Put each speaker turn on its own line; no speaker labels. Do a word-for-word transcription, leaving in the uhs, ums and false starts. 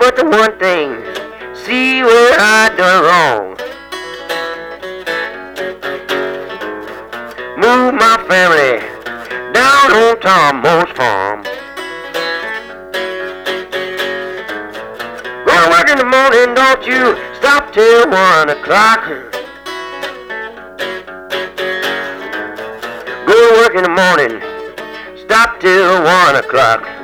but the one thing, see where I done wrong. Move my family down on Tom Moore's farm. Go to work in the morning, don't you stop till one o'clock. Go to work in the morning, stop till one o'clock.